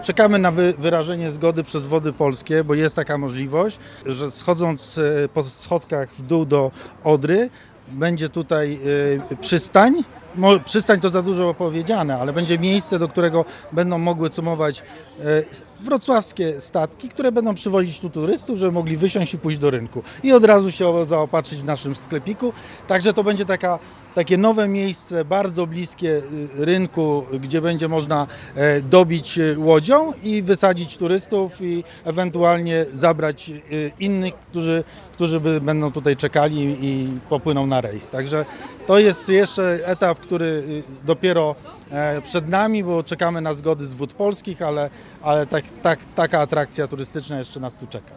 Czekamy na wyrażenie zgody przez Wody Polskie, bo jest taka możliwość, że schodząc po schodkach w dół do Odry, będzie tutaj przystań. Przystań to za dużo powiedziane, ale będzie miejsce, do którego będą mogły cumować wrocławskie statki, które będą przywozić tu turystów, żeby mogli wysiąść i pójść do rynku. I od razu się zaopatrzyć w naszym sklepiku. Także to będzie takie nowe miejsce, bardzo bliskie rynku, gdzie będzie można dobić łodzią i wysadzić turystów i ewentualnie zabrać innych, którzy będą tutaj czekali i popłyną na rejs. Także to jest jeszcze etap, który dopiero przed nami, bo czekamy na zgody z Wód Polskich, ale taka atrakcja turystyczna jeszcze nas tu czeka.